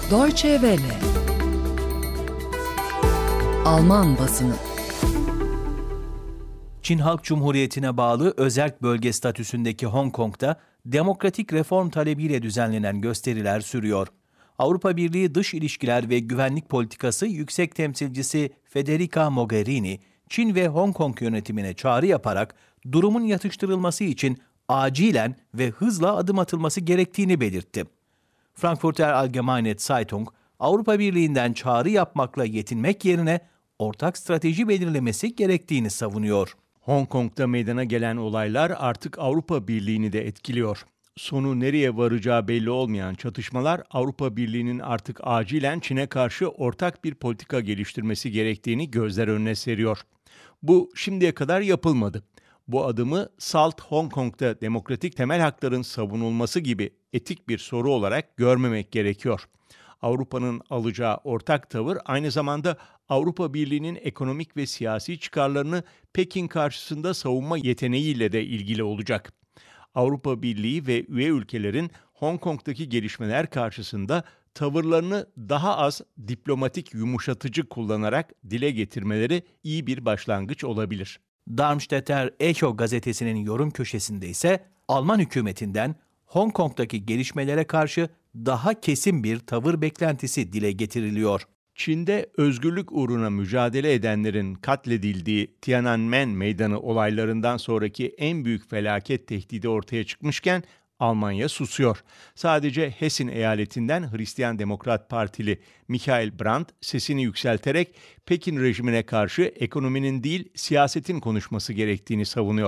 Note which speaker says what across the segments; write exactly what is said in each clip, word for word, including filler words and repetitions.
Speaker 1: Deutsche Welle. Alman basını.
Speaker 2: Çin Halk Cumhuriyeti'ne bağlı özerk bölge statüsündeki Hong Kong'da demokratik reform talebiyle düzenlenen gösteriler sürüyor. Avrupa Birliği Dış İlişkiler ve Güvenlik Politikası Yüksek Temsilcisi Federica Mogherini, Çin ve Hong Kong yönetimine çağrı yaparak durumun yatıştırılması için acilen ve hızla adım atılması gerektiğini belirtti. Frankfurter Allgemeine Zeitung, Avrupa Birliği'nden çağrı yapmakla yetinmek yerine ortak strateji belirlemesi gerektiğini savunuyor.
Speaker 3: Hong Kong'da meydana gelen olaylar artık Avrupa Birliği'ni de etkiliyor. Sonu nereye varacağı belli olmayan çatışmalar Avrupa Birliği'nin artık acilen Çin'e karşı ortak bir politika geliştirmesi gerektiğini gözler önüne seriyor. Bu şimdiye kadar yapılmadı. Bu adımı SALT Hong Kong'da demokratik temel hakların savunulması gibi etik bir soru olarak görmemek gerekiyor. Avrupa'nın alacağı ortak tavır aynı zamanda Avrupa Birliği'nin ekonomik ve siyasi çıkarlarını Pekin karşısında savunma yeteneğiyle de ilgili olacak. Avrupa Birliği ve üye ülkelerin Hong Kong'daki gelişmeler karşısında tavırlarını daha az diplomatik yumuşatıcı kullanarak dile getirmeleri iyi bir başlangıç olabilir.
Speaker 2: Darmstädter Echo gazetesinin yorum köşesinde ise Alman hükümetinden Hong Kong'daki gelişmelere karşı daha kesin bir tavır beklentisi dile getiriliyor.
Speaker 3: Çin'de özgürlük uğruna mücadele edenlerin katledildiği Tiananmen Meydanı olaylarından sonraki en büyük felaket tehdidi ortaya çıkmışken Almanya susuyor. Sadece Hessen eyaletinden Hristiyan Demokrat Partili Michael Brandt sesini yükselterek Pekin rejimine karşı ekonominin değil siyasetin konuşması gerektiğini savunuyor.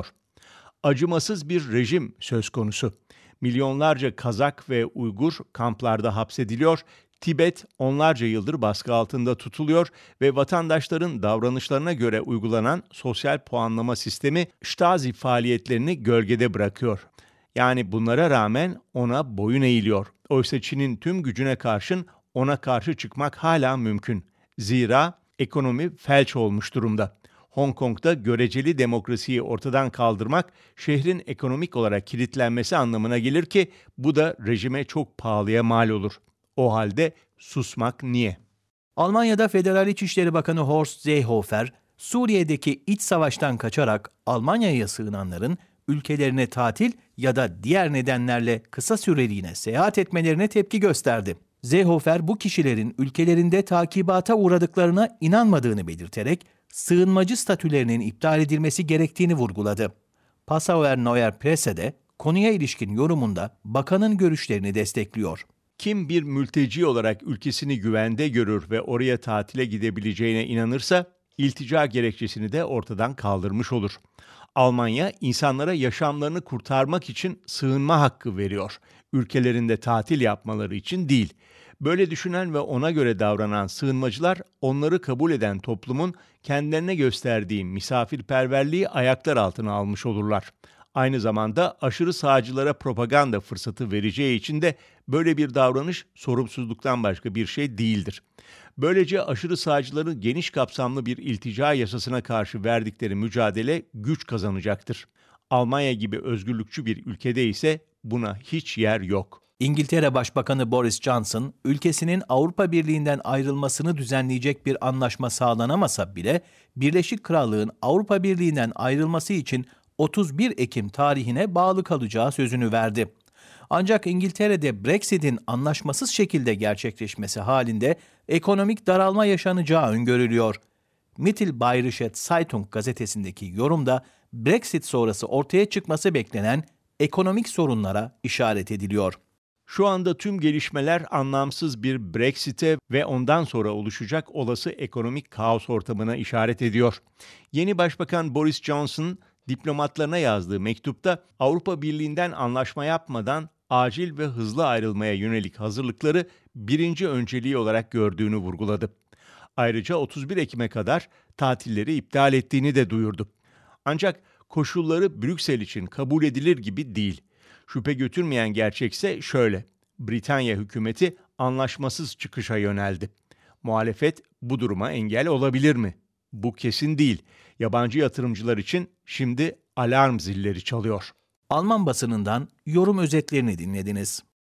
Speaker 3: Acımasız bir rejim söz konusu. Milyonlarca Kazak ve Uygur kamplarda hapsediliyor, Tibet onlarca yıldır baskı altında tutuluyor ve vatandaşların davranışlarına göre uygulanan sosyal puanlama sistemi Stasi faaliyetlerini gölgede bırakıyor. Yani bunlara rağmen ona boyun eğiliyor. Oysa Çin'in tüm gücüne karşın ona karşı çıkmak hala mümkün. Zira ekonomi felç olmuş durumda. Hong Kong'da göreceli demokrasiyi ortadan kaldırmak, şehrin ekonomik olarak kilitlenmesi anlamına gelir ki bu da rejime çok pahalıya mal olur. O halde susmak niye?
Speaker 2: Almanya'da Federal İçişleri Bakanı Horst Seehofer, Suriye'deki iç savaştan kaçarak Almanya'ya sığınanların ülkelerine tatil ya da diğer nedenlerle kısa süreliğine seyahat etmelerine tepki gösterdi. Seehofer bu kişilerin ülkelerinde takibata uğradıklarına inanmadığını belirterek sığınmacı statülerinin iptal edilmesi gerektiğini vurguladı. Passauer Neuer Presse de konuya ilişkin yorumunda bakanın görüşlerini destekliyor.
Speaker 3: Kim bir mülteci olarak ülkesini güvende görür ve oraya tatile gidebileceğine inanırsa iltica gerekçesini de ortadan kaldırmış olur. Almanya insanlara yaşamlarını kurtarmak için sığınma hakkı veriyor. Ülkelerinde tatil yapmaları için değil. Böyle düşünen ve ona göre davranan sığınmacılar onları kabul eden toplumun kendilerine gösterdiği misafirperverliği ayaklar altına almış olurlar. Aynı zamanda aşırı sağcılara propaganda fırsatı vereceği için de böyle bir davranış sorumsuzluktan başka bir şey değildir. Böylece aşırı sağcıların geniş kapsamlı bir iltica yasasına karşı verdikleri mücadele güç kazanacaktır. Almanya gibi özgürlükçü bir ülkede ise buna hiç yer yok.
Speaker 2: İngiltere Başbakanı Boris Johnson, ülkesinin Avrupa Birliği'nden ayrılmasını düzenleyecek bir anlaşma sağlanamasa bile Birleşik Krallığın Avrupa Birliği'nden ayrılması için otuz bir Ekim tarihine bağlı kalacağı sözünü verdi. Ancak İngiltere'de Brexit'in anlaşmasız şekilde gerçekleşmesi halinde ekonomik daralma yaşanacağı öngörülüyor. Mittelbayerische Zeitung gazetesindeki yorumda Brexit sonrası ortaya çıkması beklenen ekonomik sorunlara işaret ediliyor.
Speaker 3: Şu anda tüm gelişmeler anlamsız bir Brexit'e ve ondan sonra oluşacak olası ekonomik kaos ortamına işaret ediyor. Yeni Başbakan Boris Johnson, diplomatlarına yazdığı mektupta Avrupa Birliği'nden anlaşma yapmadan acil ve hızlı ayrılmaya yönelik hazırlıkları birinci önceliği olarak gördüğünü vurguladı. Ayrıca otuz bir Ekim'e kadar tatilleri iptal ettiğini de duyurdu. Ancak koşulları Brüksel için kabul edilir gibi değil. Şüphe götürmeyen gerçekse şöyle: Britanya hükümeti anlaşmasız çıkışa yöneldi. Muhalefet bu duruma engel olabilir mi? Bu kesin değil. Yabancı yatırımcılar için şimdi alarm zilleri çalıyor.
Speaker 2: Alman basınından yorum özetlerini dinlediniz.